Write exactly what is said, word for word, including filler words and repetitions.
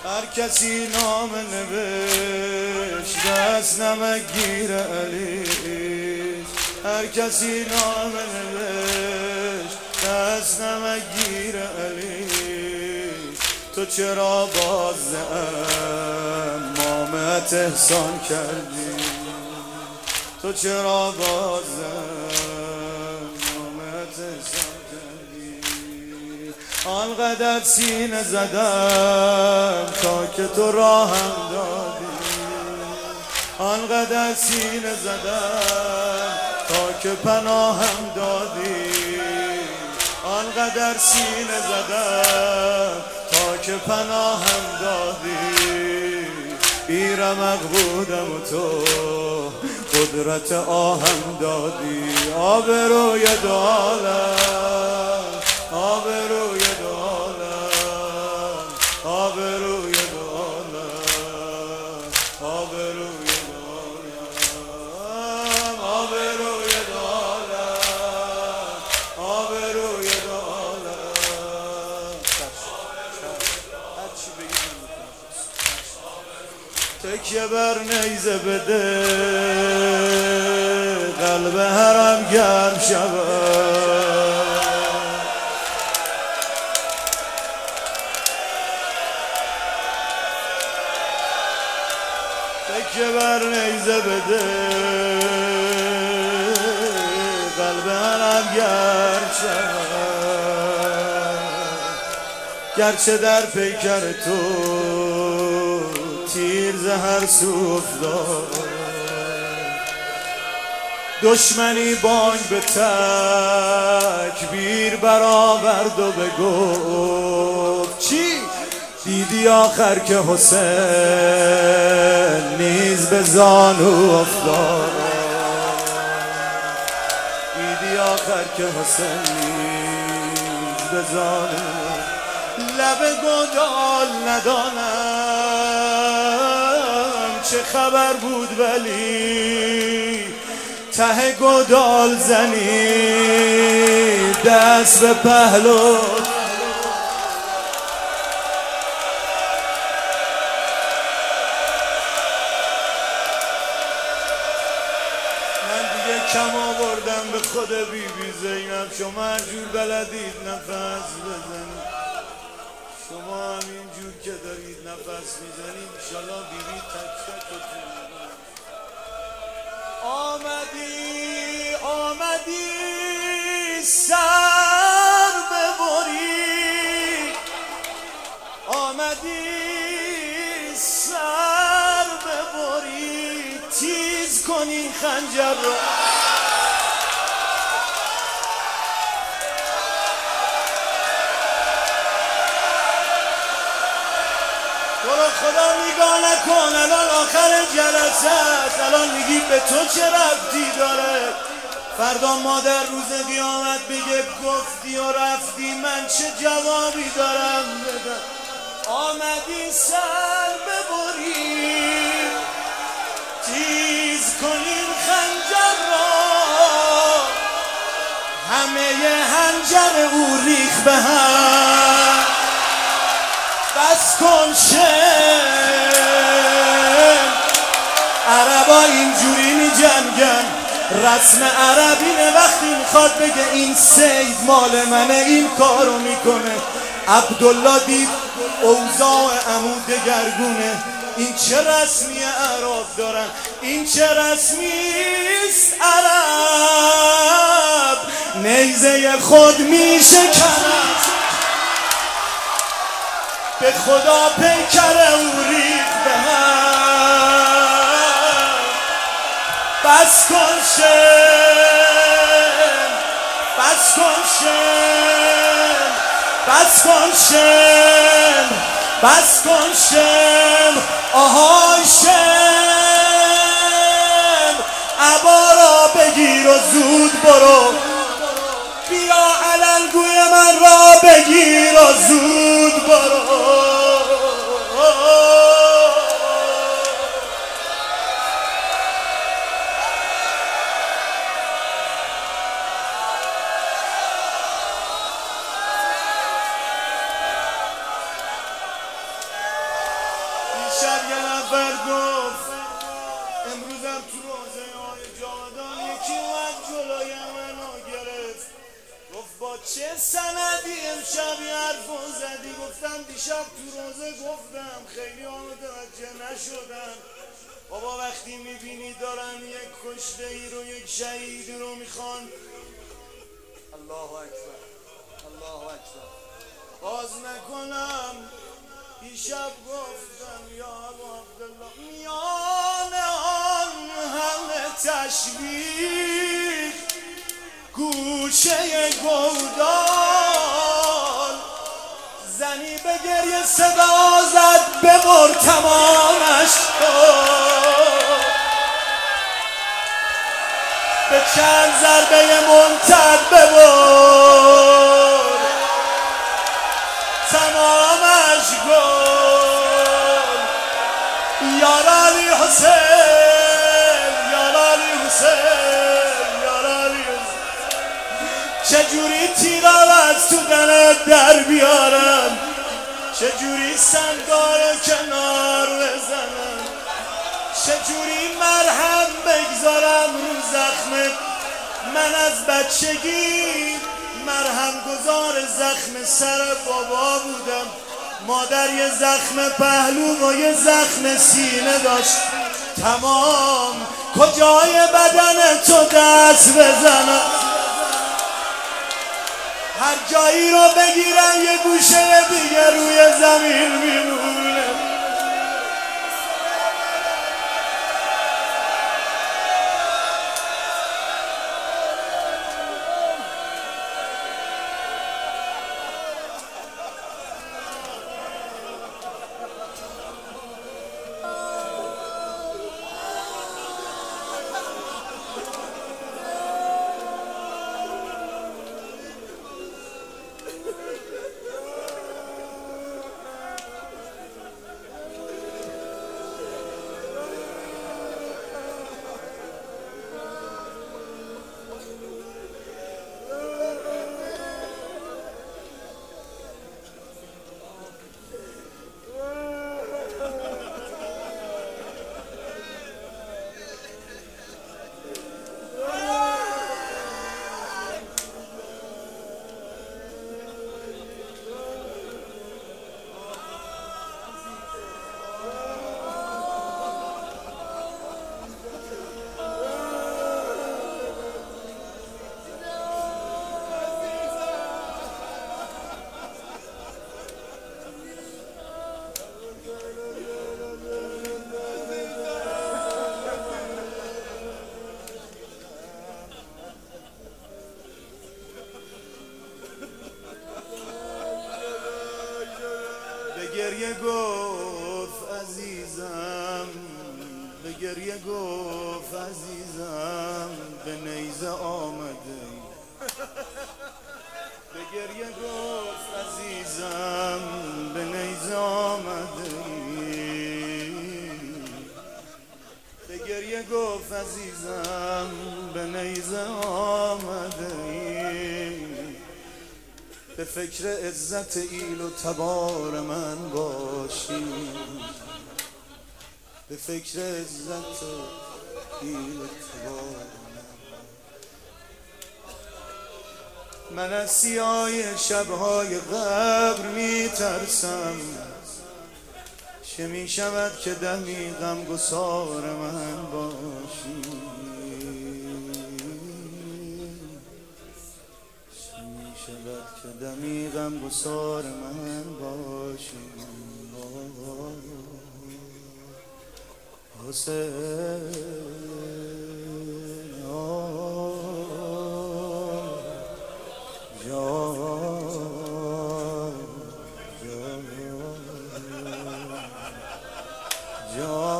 هر کسی نام نوشت دست نمگیر علیش، هر کسی نام نوشت دست نمگیر علیش. تو چرا باز امامت احسان کردی؟ تو چرا باز امامت احسان کردی؟ آنقدر سینه زدم تا که تو راهم دادی، آنقدر سینه زدم تا که پناهم دادی، آنقدر سینه زدم تا که پناهم دادی. بی رمق بودم و تو قدرت آهم دادی. آبروی دو عالم، آبروی دو عالم، آبروی دو عالم، آبروی دو عالم، آبروی دو عالم، آبروی دو عالم. هر چی بگیدم تکیه بر نیزه بده، قلب هرم گرم شود. تکیه بر نیزه بده، قلب هرم گرم شود. گرچه در پیکر تو تیر زهر سو افتاد، دشمنی بانگ به تکبیر برآورد و بگفت چی؟ دیدی آخر که حسین نیز به زانو افتاد، دیدی آخر که حسین نیز به زانو. لب گدال ندانم چه خبر بود ولی ته گدال زنی دست به پهلو. من دیگه کم آوردم به خود بی بی زینب. شما هر جور بلدید نفس بزنید، شما همینجور که دارید نفس میزنید انشالله بی بی تک تکتون. آمدی آمدی سر ببری، آمدی سر ببری، تیز کنی خنجر رو. خدا نگاه نکن، الان آخر جلسه است، الان میگی به تو چه ربطی داره؟ فردا مادر روز قیامت بگه گفتی و رفتی، من چه جوابی دارم بدم؟ آمدی سر ببری، تیز کنیم خنجر را، همه هنجر او ریخ به هم. بس کن شم، عربا اینجوری می جنگن، رسم عربینه وقتی میخواد بگه این سید مال منه این کارو میکنه. عبدالله دید اوضاع عمو دگرگونه، این چه رسمی عرب دارن، این چه رسمیست عرب نیزه خود میشکنن. به خدا پیکر او ریخ به هم. بس کن شم، بس کن شم، بس کن شم، بس کن شم، آهای شم. عبا را بگیر و زود برو، بیا علنگوی من را بگیر و زود برو. مزفر گفت امروزم تو روزه های جادان یکی اومد جلوی منو گرفت، گفت با چه سندی امشب یه حرفو زدی؟ گفتم دیشب تو روزه گفتم، خیلی ها متوجه نشدن. بابا وقتی میبینی دارن یک کشته ای رو یک شهیدی رو میخوان، الله اکبر الله اکبر، باز نکنم. دیشب گفتم یا ابا عبدالله میان آن همه تشویق گوشه گودال زنی به گریه صدا زد ببر تمامش کن، به چند ضربه منتد ببر تمامش کن. یار علی حسین یار علی حسین یار علی حسین، چجوری تیرم از تو دلت در بیارم، چجوری سنگارو کنار بزنم، چجوری مرهم بگذارم رو زخمت. من از بچگی مرهم گذار زخم سر بابا بودم، مادر یه زخم پهلو و یه زخم سینه داشت. تمام کجای بدن تو دست بزنم، هر جایی رو بگیرم یه گوشه دیگه روی زمین میمونه. گریه گفت عزیزم، به گریه گفت عزیزم، به نیزه آمده. به گریه گفت عزیزم، به نیزه آمده. به گریه گفت عزیزم، به نیزه آمده. به فکر عزت ایل و تبار من باشی، به فکر عزت ایل و تبار من. من از سیاه شبهای قبر می ترسم، چه می شود که دمی غمگسار من باشی. شود که دمی غمگسار من باشی. حسین جان جان جان